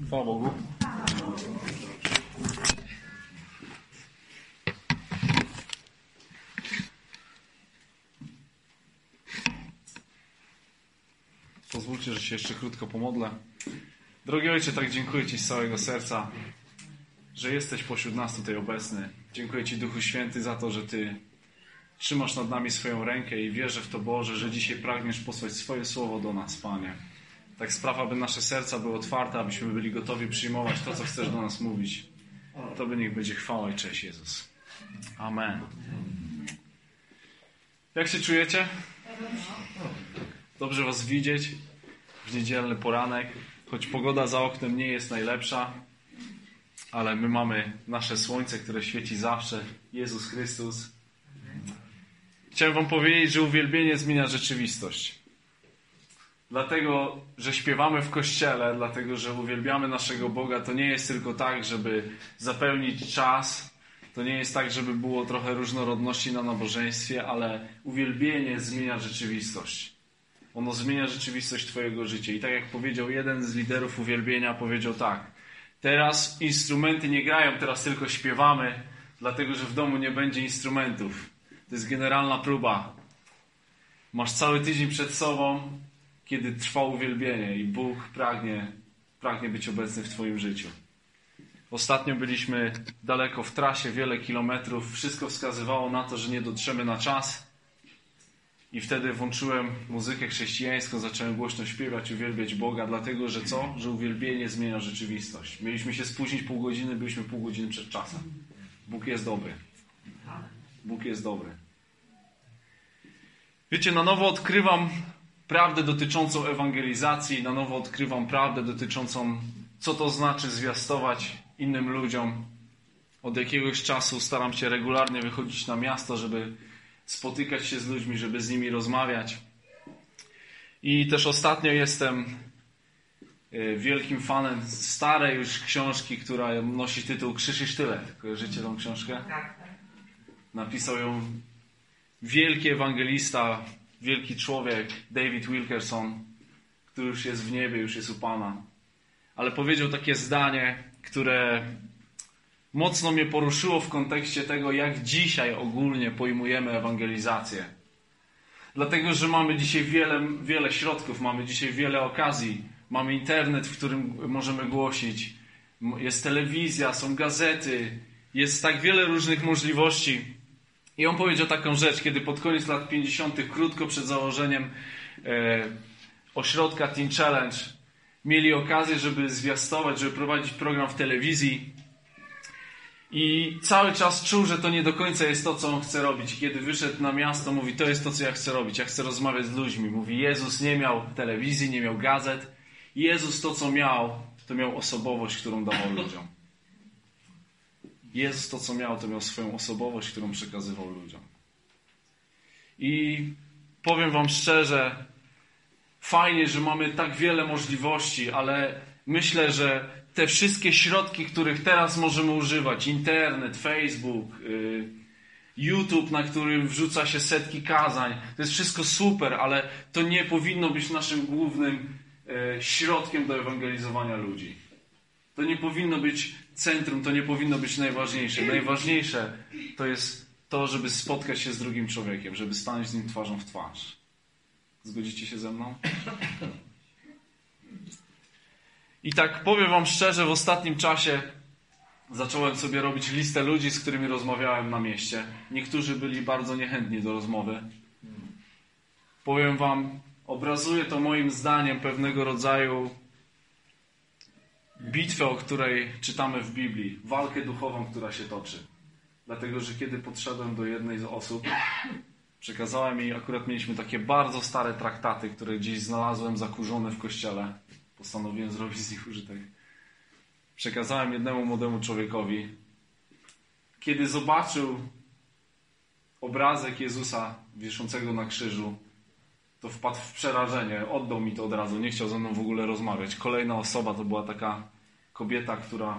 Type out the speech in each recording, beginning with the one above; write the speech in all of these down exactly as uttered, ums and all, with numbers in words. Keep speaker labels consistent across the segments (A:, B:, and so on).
A: Chwała Bogu. Pozwólcie, że się jeszcze krótko pomodlę. Drogi Ojcze, tak dziękuję Ci z całego serca, że jesteś pośród nas tutaj obecny. Dziękuję Ci, Duchu Święty, za to, że Ty trzymasz nad nami swoją rękę i wierzę w to, Boże, że dzisiaj pragniesz posłać swoje słowo do nas, Panie. Tak spraw, aby nasze serca były otwarte, abyśmy byli gotowi przyjmować to, co chcesz do nas mówić. Tobie niech będzie chwała i cześć, Jezus. Amen. Jak się czujecie? Dobrze Was widzieć w niedzielny poranek. Choć pogoda za oknem nie jest najlepsza, ale my mamy nasze słońce, które świeci zawsze. Jezus Chrystus. Chciałem Wam powiedzieć, że uwielbienie zmienia rzeczywistość. Dlatego, że śpiewamy w kościele, dlatego, że uwielbiamy naszego Boga, to nie jest tylko tak, żeby zapełnić czas. To nie jest tak, żeby było trochę różnorodności na nabożeństwie, ale uwielbienie zmienia rzeczywistość. Ono zmienia rzeczywistość Twojego życia. I tak jak powiedział jeden z liderów uwielbienia, powiedział tak. Teraz instrumenty nie grają, teraz tylko śpiewamy, dlatego, że w domu nie będzie instrumentów. To jest generalna próba. Masz cały tydzień przed sobą, kiedy trwa uwielbienie i Bóg pragnie, pragnie być obecny w Twoim życiu. Ostatnio byliśmy daleko w trasie, wiele kilometrów. Wszystko wskazywało na to, że nie dotrzemy na czas. I wtedy włączyłem muzykę chrześcijańską, zacząłem głośno śpiewać, uwielbiać Boga, dlatego, że co? Że uwielbienie zmienia rzeczywistość. Mieliśmy się spóźnić pół godziny, byliśmy pół godziny przed czasem. Bóg jest dobry. Bóg jest dobry. Wiecie, na nowo odkrywam prawdę dotyczącą ewangelizacji, na nowo odkrywam prawdę dotyczącą, co to znaczy zwiastować innym ludziom. Od jakiegoś czasu staram się regularnie wychodzić na miasto, żeby spotykać się z ludźmi, żeby z nimi rozmawiać. I też ostatnio jestem wielkim fanem starej już książki, która nosi tytuł Krzyż i Sztylet. Kojarzycie tą książkę?
B: Tak.
A: Napisał ją wielki ewangelista, wielki człowiek, David Wilkerson, który już jest w niebie, już jest u Pana. Ale powiedział takie zdanie, które mocno mnie poruszyło w kontekście tego, jak dzisiaj ogólnie pojmujemy ewangelizację. Dlatego, że mamy dzisiaj wiele, wiele środków, mamy dzisiaj wiele okazji. Mamy internet, w którym możemy głosić. Jest telewizja, są gazety. Jest tak wiele różnych możliwości. I on powiedział taką rzecz, kiedy pod koniec lat pięćdziesiątych, krótko przed założeniem e, ośrodka Teen Challenge, mieli okazję, żeby zwiastować, żeby prowadzić program w telewizji. I cały czas czuł, że to nie do końca jest to, co on chce robić. Kiedy wyszedł na miasto, mówi, to jest to, co ja chcę robić. Ja chcę rozmawiać z ludźmi. Mówi, Jezus nie miał telewizji, nie miał gazet. Jezus to, co miał, to miał osobowość, którą dawał ludziom. Jezus to, co miał, to miał swoją osobowość, którą przekazywał ludziom. I powiem Wam szczerze, fajnie, że mamy tak wiele możliwości, ale myślę, że te wszystkie środki, których teraz możemy używać, internet, Facebook, yy, YouTube, na którym wrzuca się setki kazań, to jest wszystko super, ale to nie powinno być naszym głównym yy, środkiem do ewangelizowania ludzi. To nie powinno być centrum, to nie powinno być najważniejsze. Najważniejsze to jest to, żeby spotkać się z drugim człowiekiem, żeby stanąć z nim twarzą w twarz. Zgodzicie się ze mną? I tak powiem Wam szczerze, w ostatnim czasie zacząłem sobie robić listę ludzi, z którymi rozmawiałem na mieście. Niektórzy byli bardzo niechętni do rozmowy. Powiem Wam, obrazuje to moim zdaniem pewnego rodzaju bitwę, o której czytamy w Biblii. Walkę duchową, która się toczy. Dlatego, że kiedy podszedłem do jednej z osób, przekazałem jej, akurat mieliśmy takie bardzo stare traktaty, które gdzieś znalazłem zakurzone w kościele. Postanowiłem zrobić z nich użytek. Przekazałem jednemu młodemu człowiekowi. Kiedy zobaczył obrazek Jezusa wiszącego na krzyżu, to wpadł w przerażenie. Oddał mi to od razu. Nie chciał ze mną w ogóle rozmawiać. Kolejna osoba to była taka kobieta, która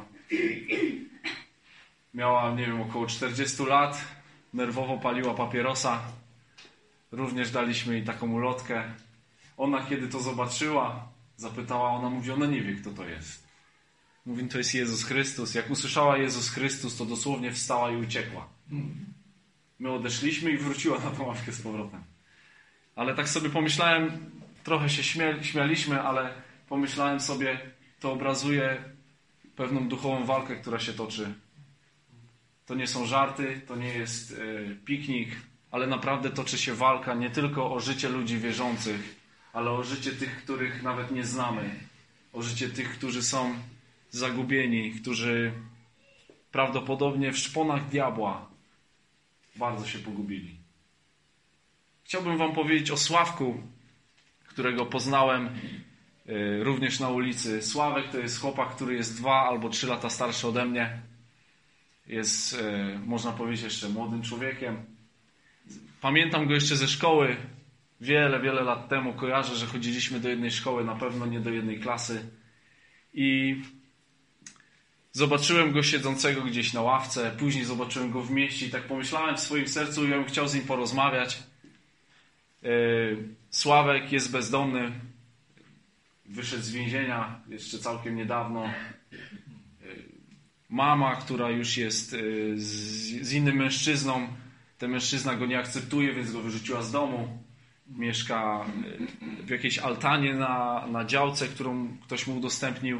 A: miała, nie wiem, około czterdziestu lat. Nerwowo paliła papierosa. Również daliśmy jej taką ulotkę. Ona, kiedy to zobaczyła, zapytała, ona mówi, ona nie wie, kto to jest. Mówi, to jest Jezus Chrystus. Jak usłyszała Jezus Chrystus, to dosłownie wstała i uciekła. My odeszliśmy i wróciła na tą ławkę z powrotem. Ale tak sobie pomyślałem, trochę się śmia- śmialiśmy, ale pomyślałem sobie, to obrazuje pewną duchową walkę, która się toczy. To nie są żarty, to nie jest y, piknik, ale naprawdę toczy się walka nie tylko o życie ludzi wierzących, ale o życie tych, których nawet nie znamy. O życie tych, którzy są zagubieni, którzy prawdopodobnie w szponach diabła bardzo się pogubili. Chciałbym wam powiedzieć o Sławku, którego poznałem y, również na ulicy. Sławek to jest chłopak, który jest dwa albo trzy lata starszy ode mnie. Jest, y, można powiedzieć, jeszcze młodym człowiekiem. Pamiętam go jeszcze ze szkoły. Wiele, wiele lat temu kojarzę, że chodziliśmy do jednej szkoły, na pewno nie do jednej klasy. I zobaczyłem go siedzącego gdzieś na ławce, później zobaczyłem go w mieście i tak pomyślałem w swoim sercu, ja bym chciał z nim porozmawiać. Sławek jest bezdomny, wyszedł z więzienia jeszcze całkiem niedawno. Mama, która już jest z, z innym mężczyzną, ten mężczyzna go nie akceptuje, więc go wyrzuciła z domu. Mieszka w jakiejś altanie na, na działce, którą ktoś mu udostępnił.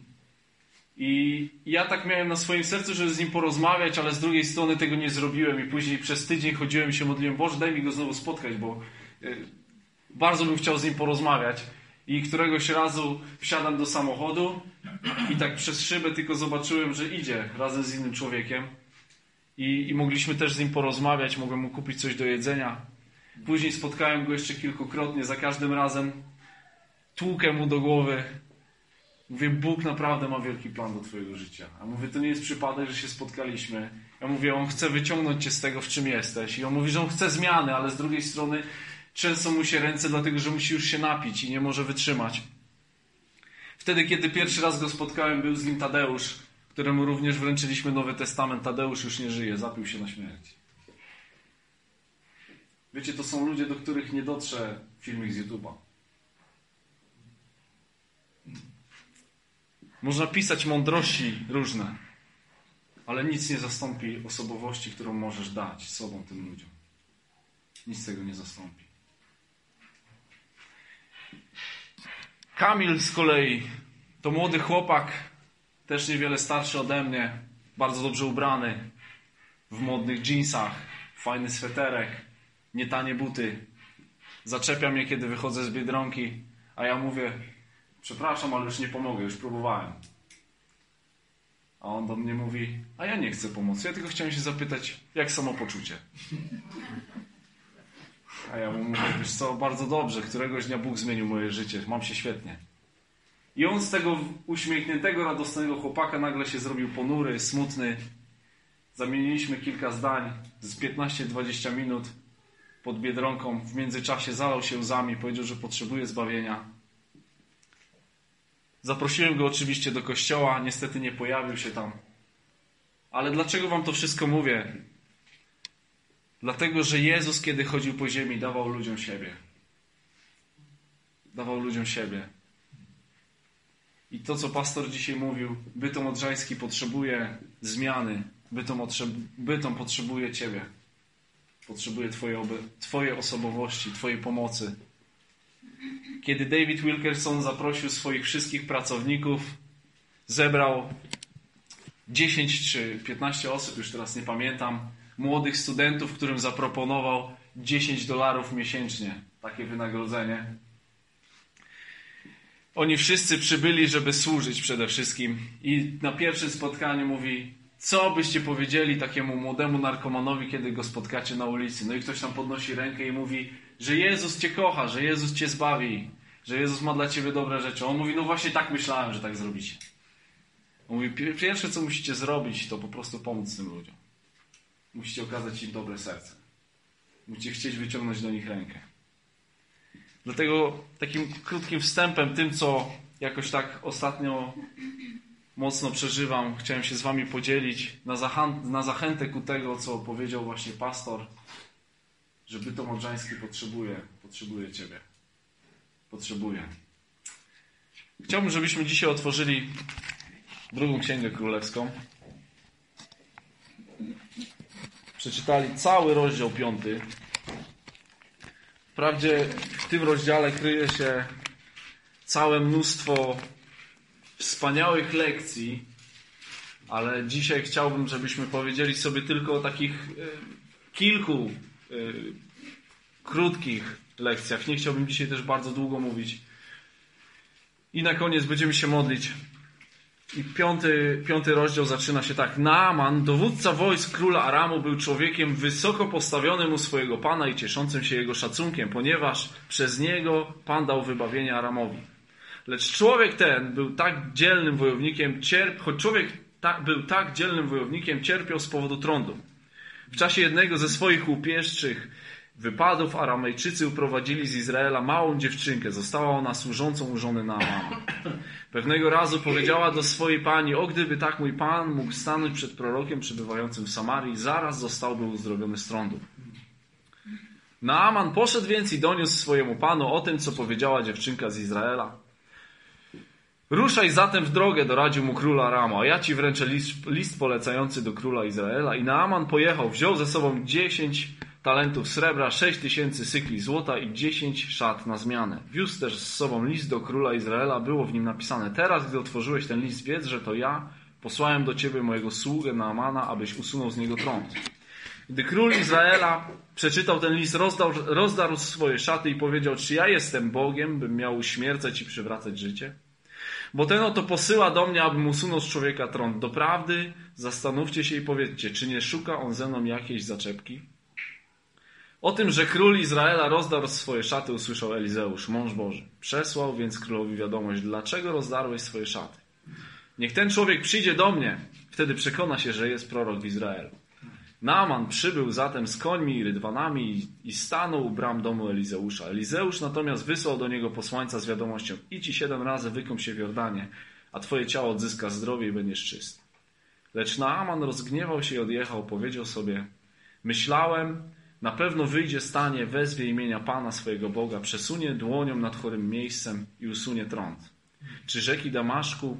A: I ja tak miałem na swoim sercu, żeby z nim porozmawiać, ale z drugiej strony tego nie zrobiłem i później przez tydzień chodziłem i się modliłem, Boże, daj mi go znowu spotkać, bo bardzo bym chciał z nim porozmawiać. I któregoś razu wsiadam do samochodu i tak przez szybę tylko zobaczyłem, że idzie razem z innym człowiekiem i, i mogliśmy też z nim porozmawiać, mogłem mu kupić coś do jedzenia. Później spotkałem go jeszcze kilkukrotnie, za każdym razem tłukę mu do głowy. Mówię, Bóg naprawdę ma wielki plan do twojego życia. A mówię, to nie jest przypadek, że się spotkaliśmy. Ja mówię, On chce wyciągnąć cię z tego, w czym jesteś. I On mówi, że On chce zmiany, ale z drugiej strony trzęsą mu się ręce, dlatego że musi już się napić i nie może wytrzymać. Wtedy, kiedy pierwszy raz go spotkałem, był z nim Tadeusz, któremu również wręczyliśmy Nowy Testament. Tadeusz już nie żyje, zapił się na śmierć. Wiecie, to są ludzie, do których nie dotrze filmik z YouTube'a. Można pisać mądrości różne, ale nic nie zastąpi osobowości, którą możesz dać sobą tym ludziom. Nic tego nie zastąpi. Kamil z kolei to młody chłopak, też niewiele starszy ode mnie, bardzo dobrze ubrany, w modnych dżinsach, fajny sweterek, nietanie buty. Zaczepia mnie, kiedy wychodzę z Biedronki, a ja mówię, przepraszam, ale już nie pomogę, już próbowałem. A on do mnie mówi, a ja nie chcę pomocy, ja tylko chciałem się zapytać, jak samopoczucie. A ja mu mówię, wiesz co, bardzo dobrze, któregoś dnia Bóg zmienił moje życie, mam się świetnie. I on z tego uśmiechniętego, radosnego chłopaka nagle się zrobił ponury, smutny. Zamieniliśmy kilka zdań z piętnaście dwadzieścia minut pod Biedronką. W międzyczasie zalał się łzami, powiedział, że potrzebuje zbawienia. Zaprosiłem go oczywiście do kościoła, niestety nie pojawił się tam. Ale dlaczego wam to wszystko mówię? Dlatego, że Jezus, kiedy chodził po ziemi, dawał ludziom siebie. Dawał ludziom siebie. I to, co pastor dzisiaj mówił, Bytom Odrzański potrzebuje zmiany. Bytom, Bytom potrzebuje ciebie. Potrzebuje twojej, obe- twojej osobowości, twojej pomocy. Kiedy David Wilkerson zaprosił swoich wszystkich pracowników, zebrał dziesięć czy piętnaście osób, już teraz nie pamiętam, młodych studentów, którym zaproponował dziesięć dolarów miesięcznie, takie wynagrodzenie. Oni wszyscy przybyli, żeby służyć przede wszystkim. I na pierwszym spotkaniu mówi, co byście powiedzieli takiemu młodemu narkomanowi, kiedy go spotkacie na ulicy? No i ktoś tam podnosi rękę i mówi, że Jezus cię kocha, że Jezus cię zbawi, że Jezus ma dla ciebie dobre rzeczy. On mówi, no właśnie tak myślałem, że tak zrobicie. On mówi, pierwsze co musicie zrobić, to po prostu pomóc tym ludziom. Musicie okazać im dobre serce. Musicie chcieć wyciągnąć do nich rękę. Dlatego takim krótkim wstępem, tym co jakoś tak ostatnio mocno przeżywam, chciałem się z wami podzielić na, zachę- na zachętę ku tego, co powiedział właśnie pastor, że Bytom Odrzański potrzebuje, potrzebuje ciebie. Potrzebuje. Chciałbym, żebyśmy dzisiaj otworzyli drugą Księgę Królewską. Przeczytali cały rozdział piąty. Wprawdzie w tym rozdziale kryje się całe mnóstwo wspaniałych lekcji, ale dzisiaj chciałbym, żebyśmy powiedzieli sobie tylko o takich y, kilku y, krótkich lekcjach. Nie chciałbym dzisiaj też bardzo długo mówić. I na koniec będziemy się modlić. I piąty, piąty rozdział zaczyna się tak. Naaman, dowódca wojsk króla Aramu, był człowiekiem wysoko postawionym u swojego pana i cieszącym się jego szacunkiem, ponieważ przez niego pan dał wybawienie Aramowi. Lecz człowiek ten był tak dzielnym wojownikiem, cierp, choć człowiek ta, był tak dzielnym wojownikiem, cierpiał z powodu trądu. W czasie jednego ze swoich łupieszczych wypadów Aramejczycy uprowadzili z Izraela małą dziewczynkę. Została ona służącą u żony Naamana. Pewnego razu powiedziała do swojej pani: o, gdyby tak mój pan mógł stanąć przed prorokiem przebywającym w Samarii, zaraz zostałby uzdrowiony z trądu. Naaman poszedł więc i doniósł swojemu panu o tym, co powiedziała dziewczynka z Izraela. Ruszaj zatem w drogę, doradził mu król Aramu, a ja ci wręczę list, list polecający do króla Izraela. I Naaman pojechał, wziął ze sobą dziesięć talentów srebra, sześć tysięcy cykli złota i dziesięć szat na zmianę. Wiózł też z sobą list do króla Izraela, było w nim napisane: teraz, gdy otworzyłeś ten list, wiedz, że to ja posłałem do ciebie mojego sługę Naamana, abyś usunął z niego trąd. Gdy król Izraela przeczytał ten list, rozdał, rozdarł swoje szaty i powiedział: czy ja jestem Bogiem, bym miał uśmiercać i przywracać życie? Bo ten oto posyła do mnie, abym usunął z człowieka trąd. Doprawdy zastanówcie się i powiedzcie, czy nie szuka on ze mną jakiejś zaczepki? O tym, że król Izraela rozdarł swoje szaty, usłyszał Elizeusz, mąż Boży. Przesłał więc królowi wiadomość: dlaczego rozdarłeś swoje szaty? Niech ten człowiek przyjdzie do mnie, wtedy przekona się, że jest prorok w Izraelu. Naaman przybył zatem z końmi i rydwanami i stanął u bram domu Elizeusza. Elizeusz natomiast wysłał do niego posłańca z wiadomością: idź i siedem razy wykąp się w Jordanie, a twoje ciało odzyska zdrowie i będziesz czysty. Lecz Naaman rozgniewał się i odjechał. Powiedział sobie: myślałem, na pewno wyjdzie, stanie, wezwie imienia Pana swojego Boga, przesunie dłonią nad chorym miejscem i usunie trąd. Czy rzeki Damaszku,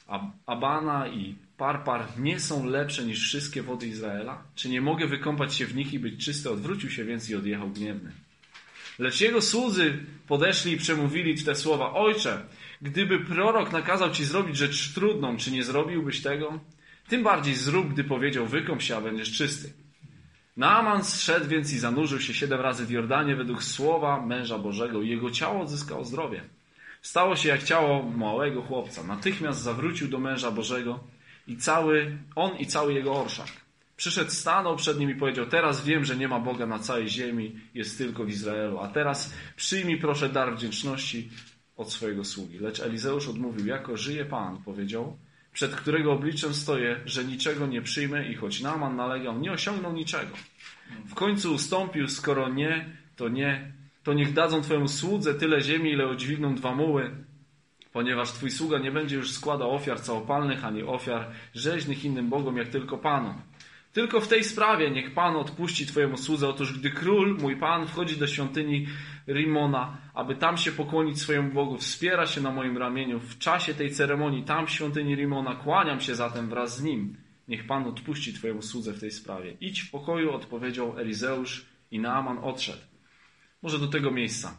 A: Abana i Parpar nie są lepsze niż wszystkie wody Izraela? Czy nie mogę wykąpać się w nich i być czysty? Odwrócił się więc i odjechał gniewny. Lecz jego słudzy podeszli i przemówili te słowa: ojcze, gdyby prorok nakazał ci zrobić rzecz trudną, czy nie zrobiłbyś tego? Tym bardziej zrób, gdy powiedział: wykąp się, a będziesz czysty. Naaman zszedł więc i zanurzył się siedem razy w Jordanie według słowa męża Bożego i jego ciało odzyskało zdrowie. Stało się jak ciało małego chłopca. Natychmiast zawrócił do męża Bożego i cały, on i cały jego orszak. Przyszedł, stanął przed nim i powiedział: teraz wiem, że nie ma Boga na całej ziemi, jest tylko w Izraelu. A teraz przyjmij proszę dar wdzięczności od swojego sługi. Lecz Elizeusz odmówił: jako żyje Pan, powiedział, przed którego obliczem stoję, że niczego nie przyjmę, i choć Naaman nalegał, nie osiągnął niczego. W końcu ustąpił: skoro nie, to nie, to niech dadzą twojemu słudze tyle ziemi, ile udźwigną dwa muły, ponieważ twój sługa nie będzie już składał ofiar całopalnych, ani ofiar rzeźnych innym bogom, jak tylko Panu. Tylko w tej sprawie niech Pan odpuści twojemu słudze. Otóż gdy król, mój Pan, wchodzi do świątyni Rimona, aby tam się pokłonić swojemu Bogu, wspiera się na moim ramieniu. W czasie tej ceremonii tam w świątyni Rimona kłaniam się zatem wraz z nim. Niech Pan odpuści twojemu słudze w tej sprawie. Idź w pokoju, odpowiedział Elizeusz, i Naaman odszedł. Może do tego miejsca.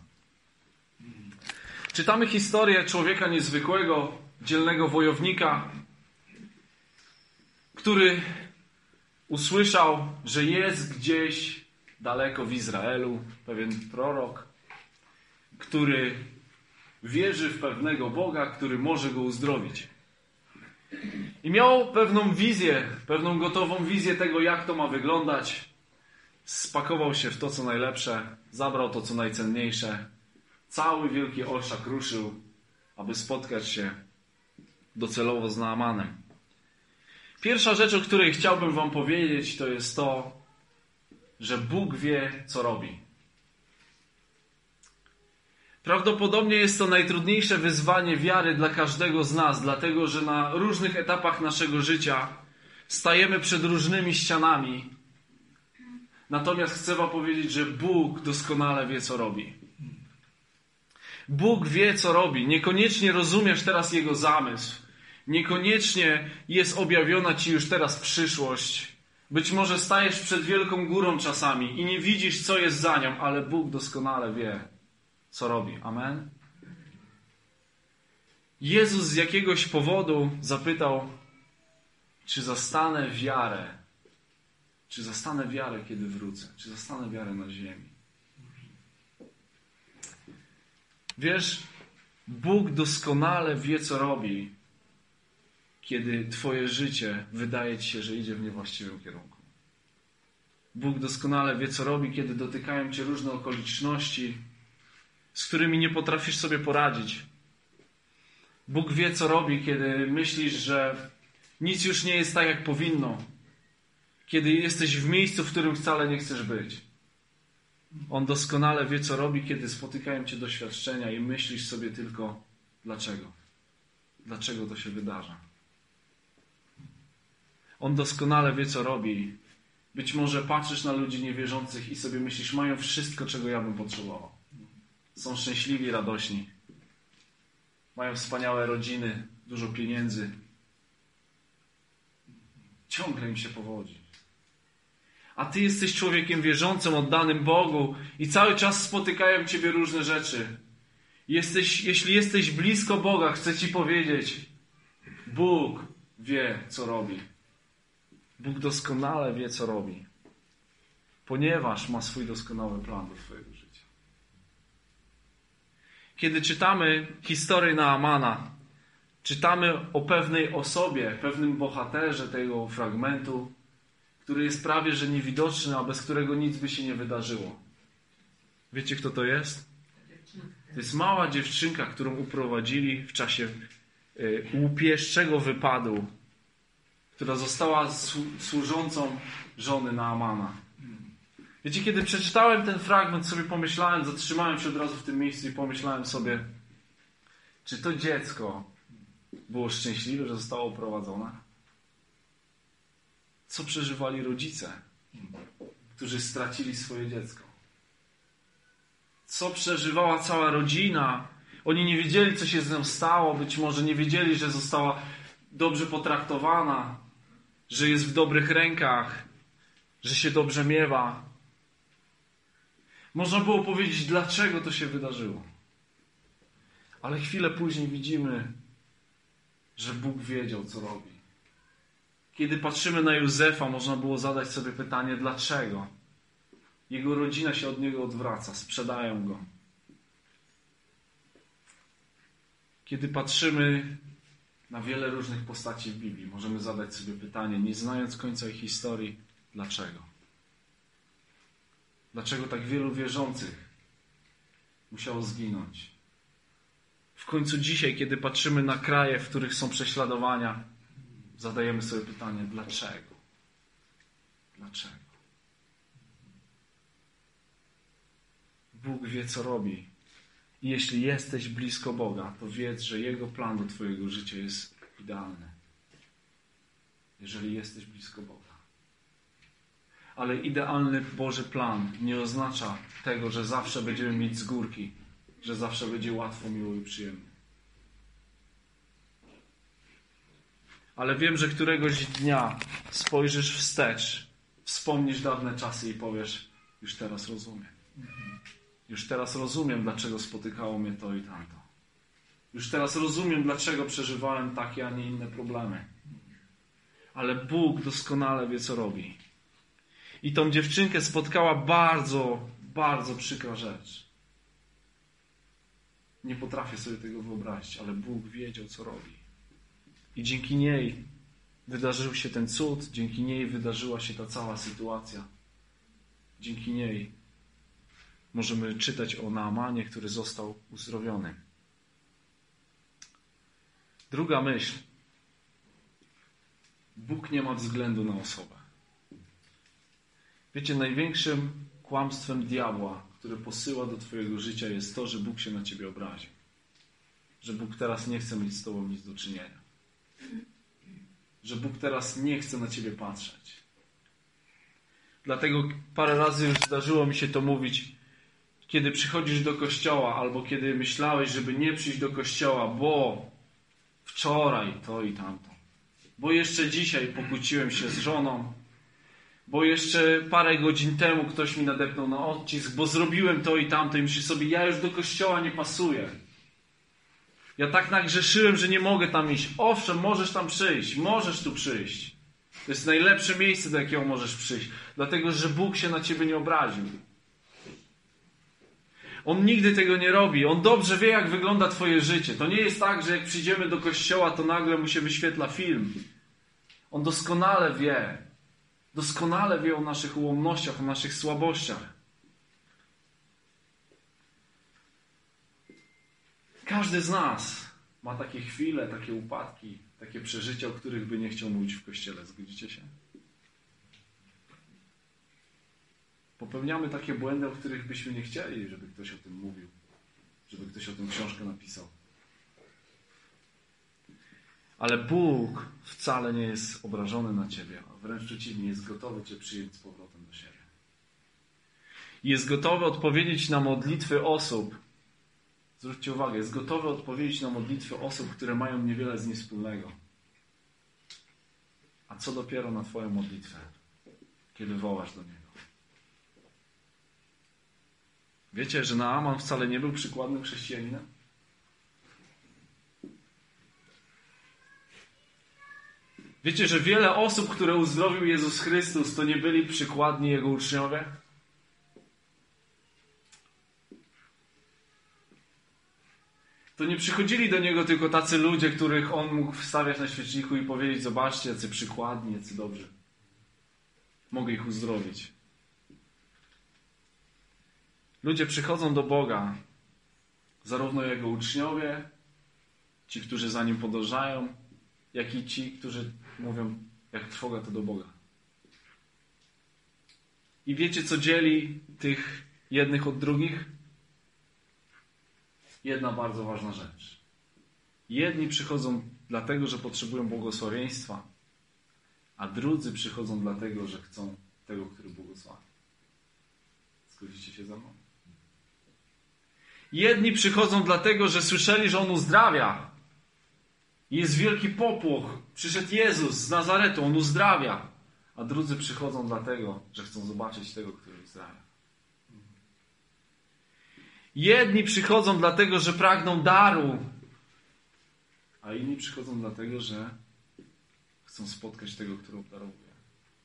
A: Czytamy historię człowieka niezwykłego, dzielnego wojownika, który usłyszał, że jest gdzieś daleko w Izraelu pewien prorok, który wierzy w pewnego Boga, który może go uzdrowić. I miał pewną wizję, pewną gotową wizję tego, jak to ma wyglądać. Spakował się w to, co najlepsze, zabrał to, co najcenniejsze. Cały wielki orszak ruszył, aby spotkać się docelowo z Naamanem. Pierwsza rzecz, o której chciałbym wam powiedzieć, to jest to, że Bóg wie, co robi. Prawdopodobnie jest to najtrudniejsze wyzwanie wiary dla każdego z nas, dlatego że na różnych etapach naszego życia stajemy przed różnymi ścianami. Natomiast chcę wam powiedzieć, że Bóg doskonale wie, co robi. Bóg wie, co robi. Niekoniecznie rozumiesz teraz Jego zamysł. Niekoniecznie jest objawiona Ci już teraz przyszłość. Być może stajesz przed wielką górą czasami i nie widzisz, co jest za nią, ale Bóg doskonale wie, co robi. Amen? Jezus z jakiegoś powodu zapytał, czy zastanę wiarę, czy zastanę wiarę, kiedy wrócę, czy zastanę wiarę na ziemi. Wiesz, Bóg doskonale wie, co robi, kiedy Twoje życie wydaje Ci się, że idzie w niewłaściwym kierunku. Bóg doskonale wie, co robi, kiedy dotykają Cię różne okoliczności, z którymi nie potrafisz sobie poradzić. Bóg wie, co robi, kiedy myślisz, że nic już nie jest tak, jak powinno. Kiedy jesteś w miejscu, w którym wcale nie chcesz być. On doskonale wie, co robi, kiedy spotykają Cię doświadczenia i myślisz sobie tylko, dlaczego? Dlaczego to się wydarza? On doskonale wie, co robi. Być może patrzysz na ludzi niewierzących i sobie myślisz, mają wszystko, czego ja bym potrzebował. Są szczęśliwi, radośni. Mają wspaniałe rodziny, dużo pieniędzy. Ciągle im się powodzi. A Ty jesteś człowiekiem wierzącym, oddanym Bogu i cały czas spotykają Ciebie różne rzeczy. Jesteś, jeśli jesteś blisko Boga, chcę Ci powiedzieć, Bóg wie, co robi. Bóg doskonale wie, co robi. Ponieważ ma swój doskonały plan do Twojego życia. Kiedy czytamy historię Naamana, czytamy o pewnej osobie, pewnym bohaterze tego fragmentu, który jest prawie że niewidoczny, a bez którego nic by się nie wydarzyło. Wiecie, kto to jest? To jest mała dziewczynka, którą uprowadzili w czasie y, łupieszczego wypadu, która została służącą żony Naamana. Wiecie, kiedy przeczytałem ten fragment, sobie pomyślałem, zatrzymałem się od razu w tym miejscu i pomyślałem sobie, czy to dziecko było szczęśliwe, że zostało uprowadzone? Co przeżywali rodzice, którzy stracili swoje dziecko? Co przeżywała cała rodzina? Oni nie wiedzieli, co się z nią stało. Być może nie wiedzieli, że została dobrze potraktowana, że jest w dobrych rękach, że się dobrze miewa. Można było powiedzieć, dlaczego to się wydarzyło. Ale chwilę później widzimy, że Bóg wiedział, co robi. Kiedy patrzymy na Józefa, można było zadać sobie pytanie, dlaczego? Jego rodzina się od niego odwraca, sprzedają go. Kiedy patrzymy na wiele różnych postaci w Biblii, możemy zadać sobie pytanie, nie znając końca ich historii, dlaczego? Dlaczego tak wielu wierzących musiało zginąć? W końcu dzisiaj, kiedy patrzymy na kraje, w których są prześladowania, zadajemy sobie pytanie, dlaczego? Dlaczego? Bóg wie, co robi. I jeśli jesteś blisko Boga, to wiedz, że Jego plan do Twojego życia jest idealny. Jeżeli jesteś blisko Boga. Ale idealny Boży plan nie oznacza tego, że zawsze będziemy mieć z górki, że zawsze będzie łatwo, miło i przyjemnie. Ale wiem, że któregoś dnia spojrzysz wstecz, wspomnisz dawne czasy i powiesz, już teraz rozumiem. Już teraz rozumiem, dlaczego spotykało mnie to i tamto. Już teraz rozumiem, dlaczego przeżywałem takie, a nie inne problemy. Ale Bóg doskonale wie, co robi. I tą dziewczynkę spotkała bardzo, bardzo przykra rzecz. Nie potrafię sobie tego wyobrazić, ale Bóg wiedział, co robi. I dzięki niej wydarzył się ten cud, dzięki niej wydarzyła się ta cała sytuacja. Dzięki niej możemy czytać o Naamanie, który został uzdrowiony. Druga myśl. Bóg nie ma względu na osobę. Wiecie, największym kłamstwem diabła, które posyła do Twojego życia, jest to, że Bóg się na Ciebie obraził. Że Bóg teraz nie chce mieć z Tobą nic do czynienia. Że Bóg teraz nie chce na Ciebie patrzeć. Dlatego parę razy już zdarzyło mi się to mówić, kiedy przychodzisz do kościoła, albo kiedy myślałeś, żeby nie przyjść do kościoła, bo wczoraj to i tamto. Bo jeszcze dzisiaj pokłóciłem się z żoną. Bo jeszcze parę godzin temu ktoś mi nadepnął na odcisk, bo zrobiłem to i tamto i myślisz sobie, ja już do kościoła nie pasuję. Ja tak nagrzeszyłem, że nie mogę tam iść. Owszem, możesz tam przyjść, możesz tu przyjść. To jest najlepsze miejsce, do jakiego możesz przyjść. Dlatego, że Bóg się na ciebie nie obraził. On nigdy tego nie robi. On dobrze wie, jak wygląda twoje życie. To nie jest tak, że jak przyjdziemy do kościoła, to nagle mu się wyświetla film. On doskonale wie. Doskonale wie o naszych ułomnościach, o naszych słabościach. Każdy z nas ma takie chwile, takie upadki, takie przeżycia, o których by nie chciał mówić w kościele. Zgodzicie się? Popełniamy takie błędy, o których byśmy nie chcieli, żeby ktoś o tym mówił. Żeby ktoś o tym książkę napisał. Ale Bóg wcale nie jest obrażony na ciebie, a wręcz przeciwnie, jest gotowy cię przyjąć z powrotem do siebie. Jest gotowy odpowiedzieć na modlitwy osób. Zwróćcie uwagę, jest gotowy odpowiedzieć na modlitwy osób, które mają niewiele z nim wspólnego. A co dopiero na twoją modlitwę, kiedy wołasz do Niego. Wiecie, że Naaman wcale nie był przykładnym chrześcijaninem? Wiecie, że wiele osób, które uzdrowił Jezus Chrystus, to nie byli przykładni Jego uczniowie? To nie przychodzili do Niego tylko tacy ludzie, których On mógł wstawiać na świeczniku i powiedzieć, zobaczcie, jacy przykładni, jacy dobrzy. Mogę ich uzdrowić. Ludzie przychodzą do Boga, zarówno Jego uczniowie, ci, którzy za Nim podążają, jak i ci, którzy mówią, jak trwoga, to do Boga. I wiecie, co dzieli tych jednych od drugich? Jedna bardzo ważna rzecz. Jedni przychodzą dlatego, że potrzebują błogosławieństwa, a drudzy przychodzą dlatego, że chcą tego, który błogosławi. Zgodzicie się ze mną? Jedni przychodzą dlatego, że słyszeli, że On uzdrawia. Jest wielki popłoch. Przyszedł Jezus z Nazaretu, On uzdrawia. A drudzy przychodzą dlatego, że chcą zobaczyć tego, który uzdrawia. Jedni przychodzą dlatego, że pragną daru, a inni przychodzą dlatego, że chcą spotkać tego, który obdarowuje.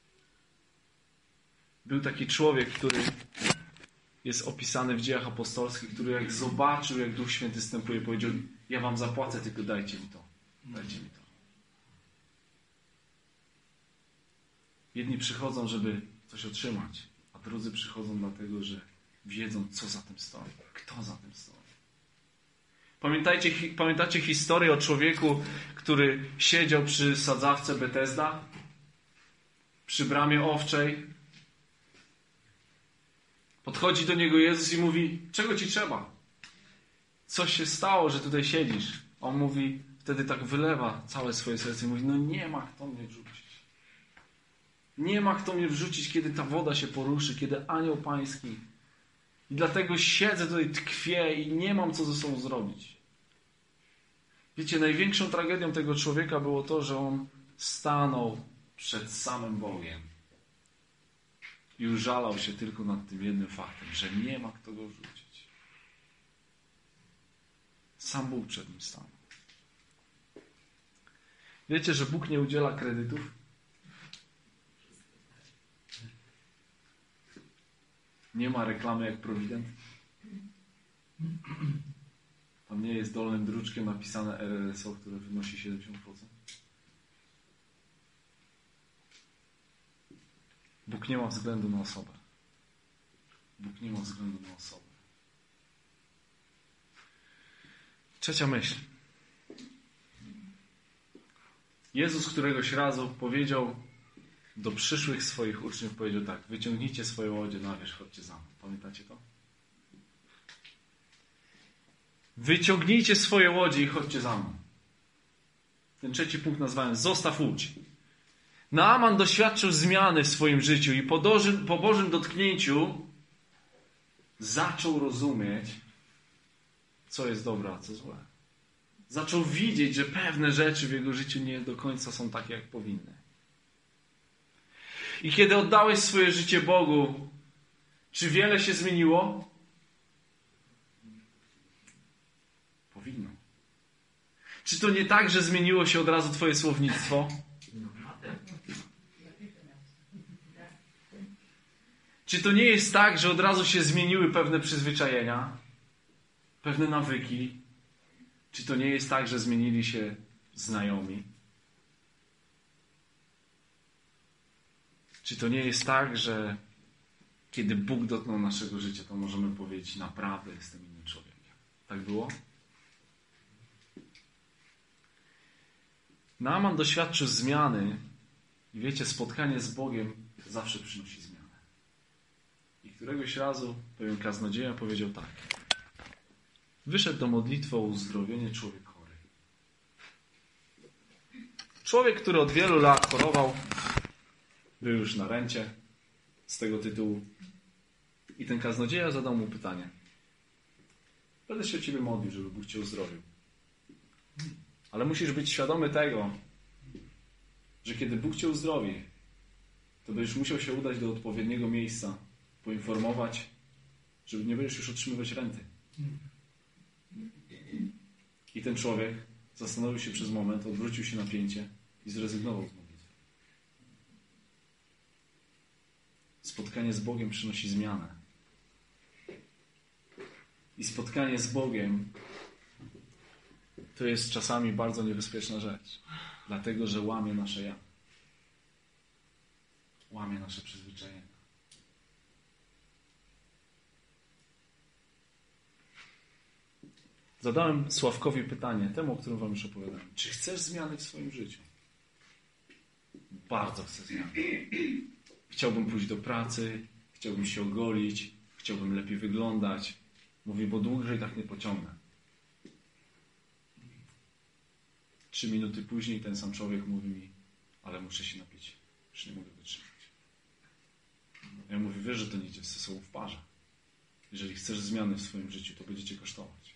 A: Był taki człowiek, który jest opisany w Dziejach Apostolskich, który jak zobaczył, jak Duch Święty stępuje, powiedział, ja wam zapłacę, tylko dajcie mi to. Dajcie mi to. Jedni przychodzą, żeby coś otrzymać, a drudzy przychodzą dlatego, że wiedzą, co za tym stoi. Kto za tym stoi. Pamiętajcie, pamiętacie historię o człowieku, który siedział przy sadzawce Betesda? Przy bramie owczej. Podchodzi do niego Jezus i mówi, czego ci trzeba? Co się stało, że tutaj siedzisz? On mówi, wtedy tak wylewa całe swoje serce i mówi, no nie ma kto mnie wrzucić. Nie ma kto mnie wrzucić, kiedy ta woda się poruszy, kiedy anioł pański. I dlatego siedzę tutaj, tkwię i nie mam co ze sobą zrobić. Wiecie, największą tragedią tego człowieka było to, że on stanął przed samym Bogiem i użalał się tylko nad tym jednym faktem, że nie ma kto go wrzucić. Sam Bóg przed nim stanął. Wiecie, że Bóg nie udziela kredytów? Nie ma reklamy jak Provident. Tam nie jest dolnym druczkiem napisane R R S O, które wynosi siedemdziesiąt procent. Bóg nie ma względu na osobę. Bóg nie ma względu na osobę. Trzecia myśl. Jezus któregoś razu powiedział do przyszłych swoich uczniów, powiedział tak, wyciągnijcie swoje łodzie na wierzch, chodźcie za mną. Pamiętacie to? Wyciągnijcie swoje łodzie i chodźcie za mną. Ten trzeci punkt nazwałem zostaw łódź. Naaman doświadczył zmiany w swoim życiu i po, dożym, po Bożym dotknięciu zaczął rozumieć, co jest dobre, a co złe. Zaczął widzieć, że pewne rzeczy w jego życiu nie do końca są takie, jak powinny. I kiedy oddałeś swoje życie Bogu, czy wiele się zmieniło? Powinno. Czy to nie tak, że zmieniło się od razu twoje słownictwo? Czy to nie jest tak, że od razu się zmieniły pewne przyzwyczajenia, pewne nawyki? Czy to nie jest tak, że zmienili się znajomi? Czy to nie jest tak, że kiedy Bóg dotknął naszego życia, to możemy powiedzieć, naprawdę jestem innym człowiekiem? Tak było? Naaman doświadczył zmiany i wiecie, spotkanie z Bogiem zawsze przynosi zmianę. I któregoś razu pewien kaznodzieja powiedział tak. Wyszedł do modlitwy o uzdrowienie człowiek chory. Człowiek, który od wielu lat chorował, był już na rencie z tego tytułu. I ten kaznodzieja zadał mu pytanie. Będę się o ciebie modlił, żeby Bóg cię uzdrowił. Ale musisz być świadomy tego, że kiedy Bóg cię uzdrowi, to będziesz musiał się udać do odpowiedniego miejsca, poinformować, że nie będziesz już otrzymywać renty. I ten człowiek zastanowił się przez moment, odwrócił się na pięcie i zrezygnował z modlitwy. Spotkanie z Bogiem przynosi zmianę. I spotkanie z Bogiem to jest czasami bardzo niebezpieczna rzecz. Dlatego, że łamie nasze ja. Łamie nasze przyzwyczajenia. Zadałem Sławkowi pytanie, temu, o którym wam już opowiadałem. Czy chcesz zmiany w swoim życiu? Bardzo chcę zmiany. Chciałbym pójść do pracy, chciałbym się ogolić, chciałbym lepiej wyglądać. Mówi, bo dłużej tak nie pociągnę. Trzy minuty później ten sam człowiek mówi mi, ale muszę się napić. Już nie mogę wytrzymać. Ja mówię, wiesz, że to nie idzie ze sobą w parze. Jeżeli chcesz zmiany w swoim życiu, to będzie cię kosztować.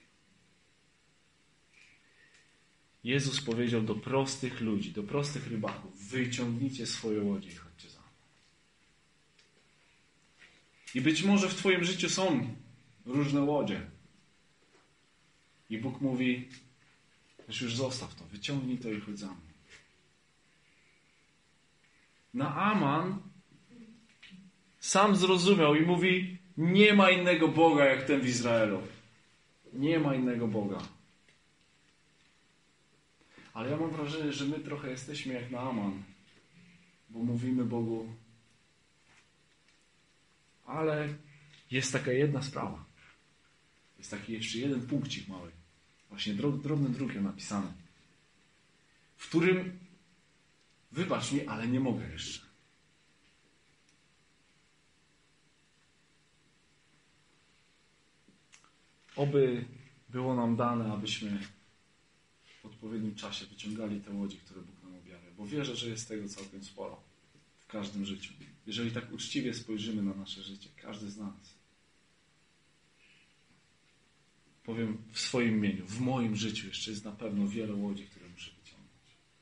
A: Jezus powiedział do prostych ludzi, do prostych rybaków, wyciągnijcie swoje łodzie i chodźcie za mną. I być może w twoim życiu są różne łodzie. I Bóg mówi, już zostaw to, wyciągnij to i chodź za mną. Naaman sam zrozumiał i mówi, nie ma innego Boga jak ten w Izraelu. Nie ma innego Boga. Ale ja mam wrażenie, że my trochę jesteśmy jak Naaman, bo mówimy Bogu, ale jest taka jedna sprawa. Jest taki jeszcze jeden punkcik mały, właśnie drobnym drukiem napisany, w którym wybacz mi, ale nie mogę jeszcze. Oby było nam dane, abyśmy w odpowiednim czasie wyciągali te łodzie, które Bóg nam objawia. Bo wierzę, że jest tego całkiem sporo w każdym życiu. Jeżeli tak uczciwie spojrzymy na nasze życie, każdy z nas. Powiem w swoim imieniu, w moim życiu jeszcze jest na pewno wiele łodzi, które muszę wyciągnąć.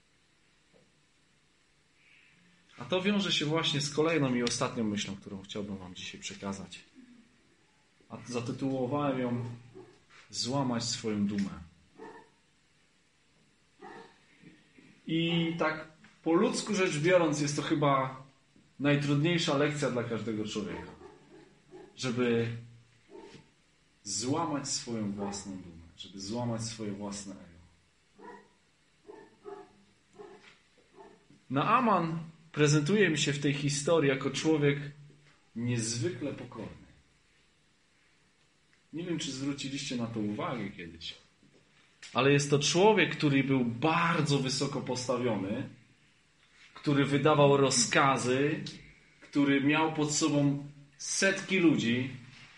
A: A to wiąże się właśnie z kolejną i ostatnią myślą, którą chciałbym wam dzisiaj przekazać. A zatytułowałem ją Złamać swoją dumę. I tak po ludzku rzecz biorąc jest to chyba najtrudniejsza lekcja dla każdego człowieka. Żeby złamać swoją własną dumę. Żeby złamać swoje własne ego. Naaman prezentuje mi się w tej historii jako człowiek niezwykle pokorny. Nie wiem, czy zwróciliście na to uwagę kiedyś. Ale jest to człowiek, który był bardzo wysoko postawiony, który wydawał rozkazy, który miał pod sobą setki ludzi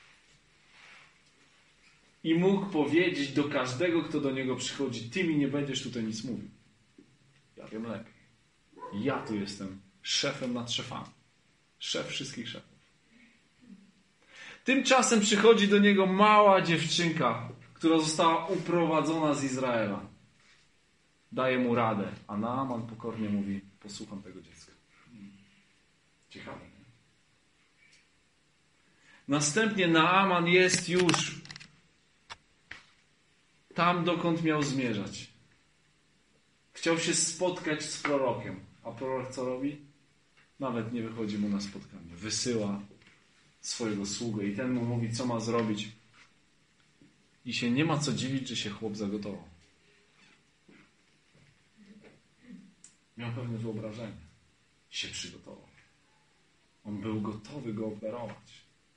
A: i mógł powiedzieć do każdego, kto do niego przychodzi, ty mi nie będziesz tutaj nic mówił. Ja wiem lepiej. Ja tu jestem szefem nad szefami. Szef wszystkich szefów. Tymczasem przychodzi do niego mała dziewczynka, która została uprowadzona z Izraela. Daje mu radę, a Naaman pokornie mówi, posłucham tego dziecka. Ciekawe, nie? Następnie Naaman jest już tam, dokąd miał zmierzać. Chciał się spotkać z prorokiem. A prorok co robi? Nawet nie wychodzi mu na spotkanie. Wysyła swojego sługę i ten mu mówi, co ma zrobić. I się nie ma co dziwić, że się chłop zagotował. Miał pewne wyobrażenie. Się przygotował. On był gotowy go operować.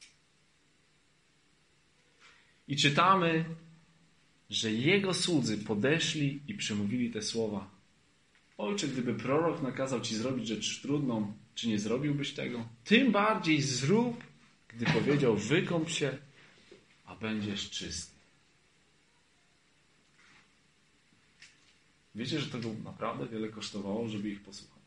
A: I czytamy, że jego słudzy podeszli i przemówili te słowa. Ojcze, gdyby prorok nakazał ci zrobić rzecz trudną, czy nie zrobiłbyś tego? Tym bardziej zrób, gdy powiedział, wykąp się, a będziesz czysty. Wiecie, że to go naprawdę wiele kosztowało, żeby ich posłuchać.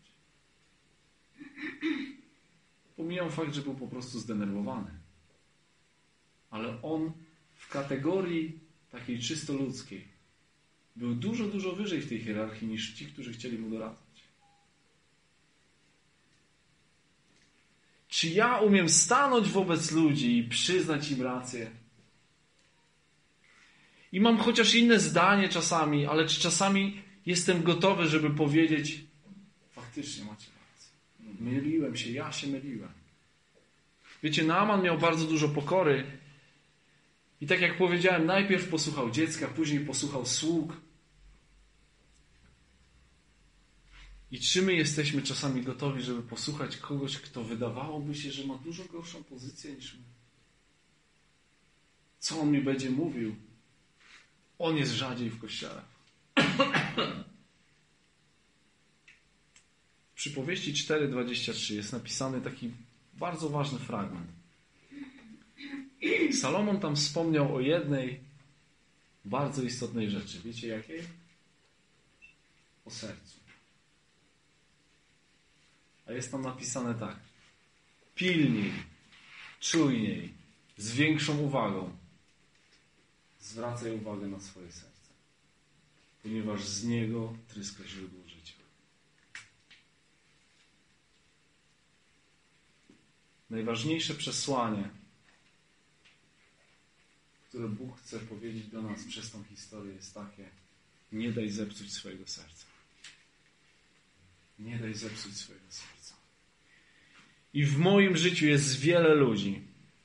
A: Pomijam fakt, że był po prostu zdenerwowany. Ale on w kategorii takiej czysto ludzkiej był dużo, dużo wyżej w tej hierarchii niż ci, którzy chcieli mu doradzać. Czy ja umiem stanąć wobec ludzi i przyznać im rację? I mam chociaż inne zdanie czasami, ale czy czasami jestem gotowy, żeby powiedzieć, faktycznie macie rację. Myliłem się, ja się myliłem. Wiecie, Naaman miał bardzo dużo pokory. I tak jak powiedziałem, najpierw posłuchał dziecka, później posłuchał sług. I czy my jesteśmy czasami gotowi, żeby posłuchać kogoś, kto wydawałoby się, że ma dużo gorszą pozycję niż my? Co on mi będzie mówił? On jest rzadziej w kościele. W przypowieści cztery dwadzieścia trzy jest napisany taki bardzo ważny fragment. Salomon tam wspomniał o jednej bardzo istotnej rzeczy. Wiecie jakiej? O sercu. A jest tam napisane tak. Pilniej, czujniej, z większą uwagą zwracaj uwagę na swoje serce. Ponieważ z niego tryska źródło życia. Najważniejsze przesłanie, które Bóg chce powiedzieć do nas przez tą historię, jest takie: nie daj zepsuć swojego serca. Nie daj zepsuć swojego serca. I w moim życiu jest wiele ludzi,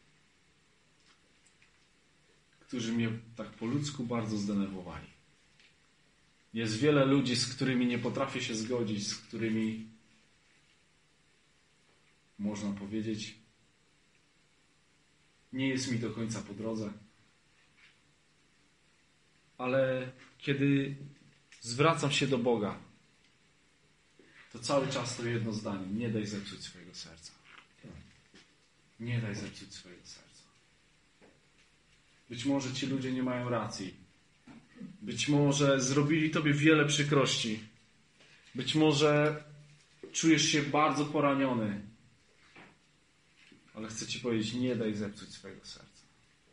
A: którzy mnie tak po ludzku bardzo zdenerwowali. Jest wiele ludzi, z którymi nie potrafię się zgodzić, z którymi można powiedzieć, nie jest mi do końca po drodze. Ale kiedy zwracam się do Boga, to cały czas to jedno zdanie. Nie daj zepsuć swojego serca. Nie daj zepsuć swojego serca. Być może ci ludzie nie mają racji. Być może zrobili tobie wiele przykrości. Być może czujesz się bardzo poraniony. Ale chcę ci powiedzieć, nie daj zepsuć swojego serca.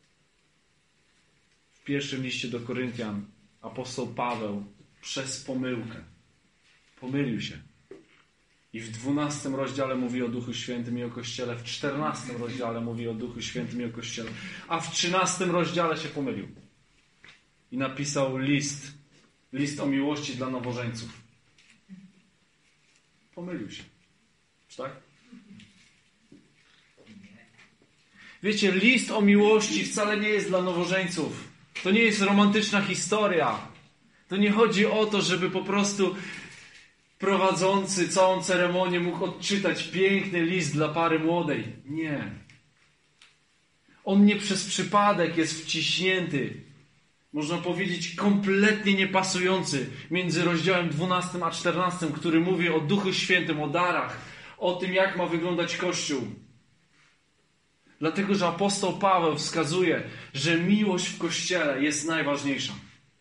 A: W pierwszym liście do Koryntian apostoł Paweł przez pomyłkę pomylił się. I w dwunastym rozdziale mówi o Duchu Świętym i o Kościele, w czternastym rozdziale mówi o Duchu Świętym i o Kościele, a w trzynastym rozdziale się pomylił. I napisał list, list o miłości dla nowożeńców. Pomylił się. Czy tak? Wiecie, list o miłości wcale nie jest dla nowożeńców. To nie jest romantyczna historia. To nie chodzi o to, żeby po prostu prowadzący całą ceremonię mógł odczytać piękny list dla pary młodej. Nie. On nie przez przypadek jest wciśnięty, można powiedzieć kompletnie niepasujący między rozdziałem dwunastym a czternastym, który mówi o Duchu Świętym, o darach, o tym, jak ma wyglądać Kościół. Dlatego, że apostoł Paweł wskazuje, że miłość w Kościele jest najważniejsza.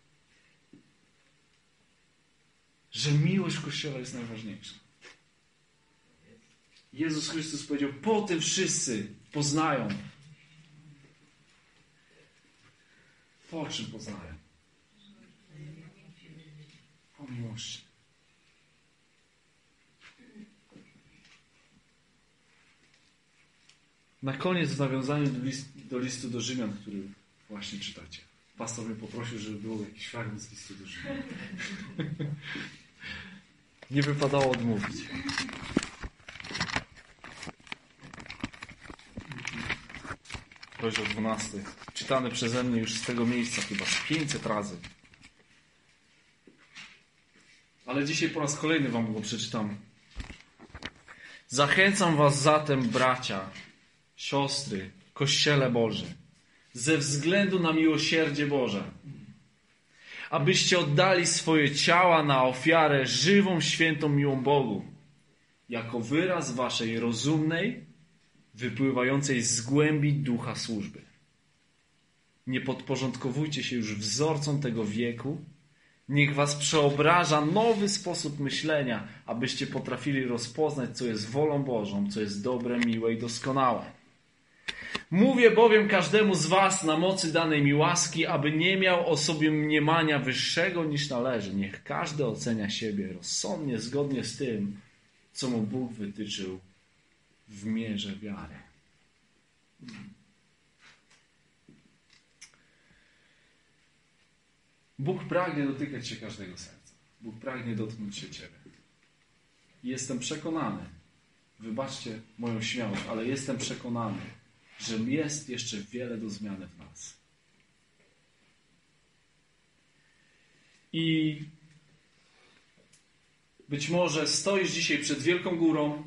A: Że miłość w Kościele jest najważniejsza. Jezus Chrystus powiedział, po tym wszyscy poznają. Po czym poznają? Po miłości. Na koniec w nawiązaniu do, list, do listu do Rzymian, który właśnie czytacie. Pastor mnie poprosił, żeby był jakiś fragment z listu do Rzymian. Nie wypadało odmówić. Rozdział dwunasty. Czytany przeze mnie już z tego miejsca chyba z pięćset razy. Ale dzisiaj po raz kolejny wam go przeczytam. Zachęcam was zatem, bracia, siostry, Kościele Boży, ze względu na miłosierdzie Boże, abyście oddali swoje ciała na ofiarę żywą, świętą, miłą Bogu, jako wyraz waszej rozumnej, wypływającej z głębi ducha służby. Nie podporządkowujcie się już wzorcom tego wieku. Niech was przeobraża nowy sposób myślenia, abyście potrafili rozpoznać, co jest wolą Bożą, co jest dobre, miłe i doskonałe. Mówię bowiem każdemu z was na mocy danej mi łaski, aby nie miał o sobie mniemania wyższego niż należy. Niech każdy ocenia siebie rozsądnie, zgodnie z tym, co mu Bóg wytyczył w mierze wiary. Bóg pragnie dotykać się każdego serca. Bóg pragnie dotknąć się ciebie. Jestem przekonany, wybaczcie moją śmiałość, ale jestem przekonany, że jest jeszcze wiele do zmiany w nas. I być może stoisz dzisiaj przed wielką górą.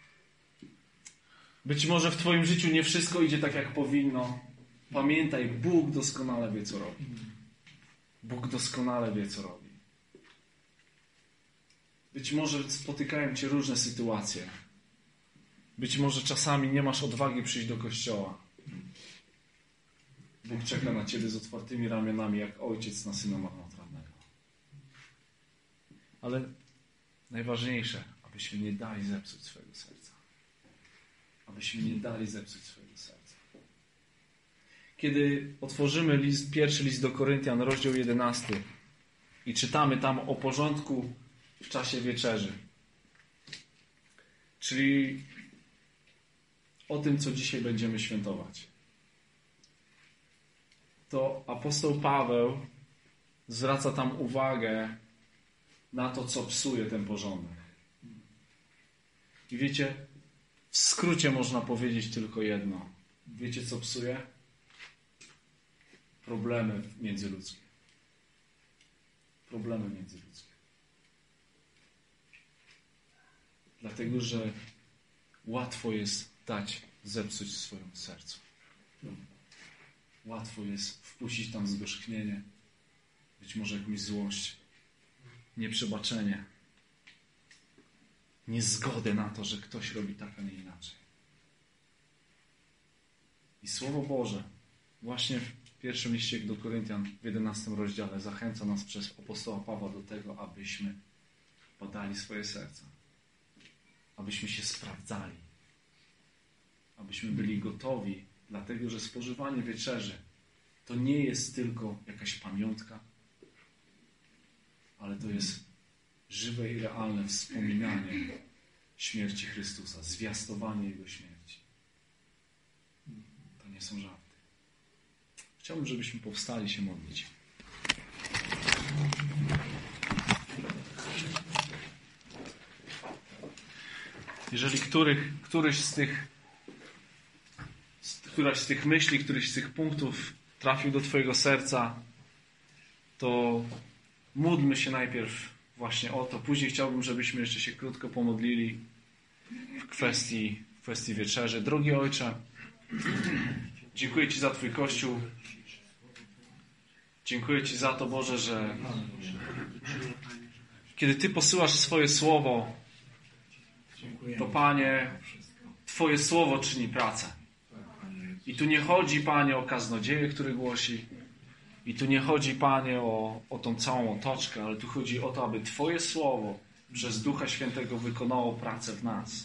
A: Być może w twoim życiu nie wszystko idzie tak, jak powinno. Pamiętaj, Bóg doskonale wie, co robi. Bóg doskonale wie, co robi. Być może spotykają cię różne sytuacje. Być może czasami nie masz odwagi przyjść do kościoła. Bóg czeka na ciebie z otwartymi ramionami, jak ojciec na syna marnotrawnego. Ale najważniejsze, abyśmy nie dali zepsuć swojego serca. Abyśmy nie dali zepsuć swojego serca. Kiedy otworzymy list, pierwszy list do Koryntian, rozdział jedenasty i czytamy tam o porządku w czasie wieczerzy. Czyli o tym, co dzisiaj będziemy świętować. To apostoł Paweł zwraca tam uwagę na to, co psuje ten porządek. I wiecie, w skrócie można powiedzieć tylko jedno. Wiecie, co psuje? Problemy międzyludzkie. Problemy międzyludzkie. Dlatego, że łatwo jest dać zepsuć w swoim sercu. Łatwo jest wpuścić tam zgorzknienie, być może jakąś złość, nieprzebaczenie, niezgodę na to, że ktoś robi tak, a nie inaczej. I Słowo Boże właśnie w pierwszym liście do Koryntian w jedenastym rozdziale zachęca nas przez apostoła Pawła do tego, abyśmy badali swoje serca, abyśmy się sprawdzali, abyśmy byli gotowi, dlatego że spożywanie wieczerzy to nie jest tylko jakaś pamiątka, ale to jest żywe i realne wspominanie śmierci Chrystusa, zwiastowanie Jego śmierci. To nie są żarty. Chciałbym, żebyśmy powstali się modlić. Jeżeli których, któryś z tych któraś z tych myśli, któryś z tych punktów trafił do twojego serca, to módlmy się najpierw właśnie o to. Później chciałbym, żebyśmy jeszcze się krótko pomodlili w kwestii, w kwestii wieczerzy. Drogi Ojcze, dziękuję Ci za Twój Kościół. Dziękuję Ci za to, Boże, że kiedy Ty posyłasz swoje słowo, to Panie, Twoje słowo czyni pracę. I tu nie chodzi, Panie, o kaznodzieję, który głosi. I tu nie chodzi, Panie, o, o tą całą otoczkę, ale tu chodzi o to, aby Twoje słowo przez Ducha Świętego wykonało pracę w nas.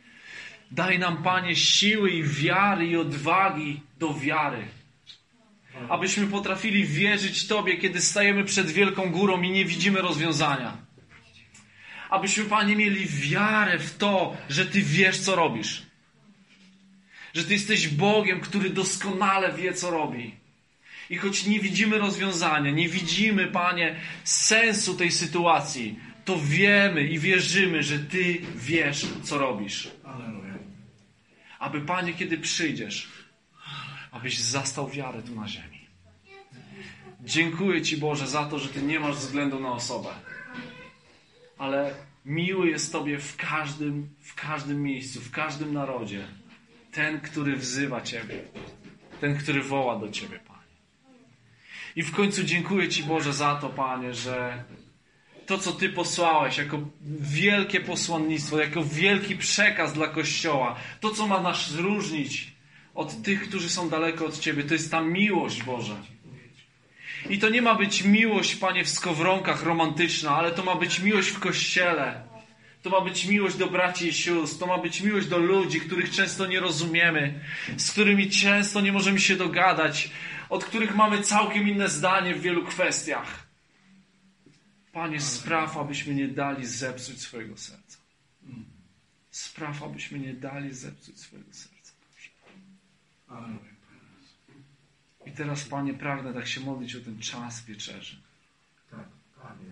A: Daj nam, Panie, siły i wiary i odwagi do wiary. Abyśmy potrafili wierzyć Tobie, kiedy stajemy przed wielką górą i nie widzimy rozwiązania. Abyśmy, Panie, mieli wiarę w to, że Ty wiesz, co robisz. Że Ty jesteś Bogiem, który doskonale wie, co robi. I choć nie widzimy rozwiązania, nie widzimy, Panie, sensu tej sytuacji, to wiemy i wierzymy, że Ty wiesz, co robisz. Aby, Panie, kiedy przyjdziesz, abyś zastał wiarę tu na ziemi. Dziękuję Ci, Boże, za to, że Ty nie masz względu na osobę. Ale miły jest Tobie w każdym, w każdym miejscu, w każdym narodzie. Ten, który wzywa Ciebie. Ten, który woła do Ciebie, Panie. I w końcu dziękuję Ci, Boże, za to, Panie, że to, co Ty posłałeś jako wielkie posłannictwo, jako wielki przekaz dla Kościoła, to, co ma nas różnić od tych, którzy są daleko od Ciebie, to jest ta miłość, Boże. I to nie ma być miłość, Panie, w skowronkach romantyczna, ale to ma być miłość w Kościele. To ma być miłość do braci i sióstr. To ma być miłość do ludzi, których często nie rozumiemy, z którymi często nie możemy się dogadać, od których mamy całkiem inne zdanie w wielu kwestiach. Panie, spraw, abyśmy nie dali zepsuć swojego serca. Spraw, abyśmy nie dali zepsuć swojego serca. Amen. I teraz, Panie, pragnę tak się modlić o ten czas wieczerzy.
B: Tak, Panie.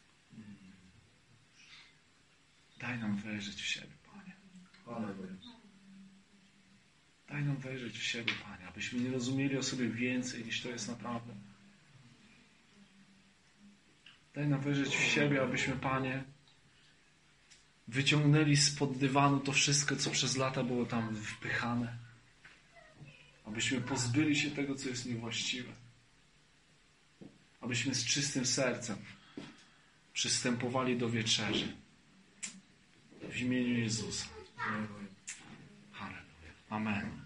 A: Daj nam wejrzeć w siebie, Panie.
B: Amen.
A: Daj nam wejrzeć w siebie, Panie, abyśmy nie rozumieli o sobie więcej, niż to jest naprawdę. Daj nam wejrzeć w siebie, abyśmy, Panie, wyciągnęli spod dywanu to wszystko, co przez lata było tam wpychane. Abyśmy pozbyli się tego, co jest niewłaściwe. Abyśmy z czystym sercem przystępowali do wieczerzy. W imieniu Jezusa. Halleluja. Amen.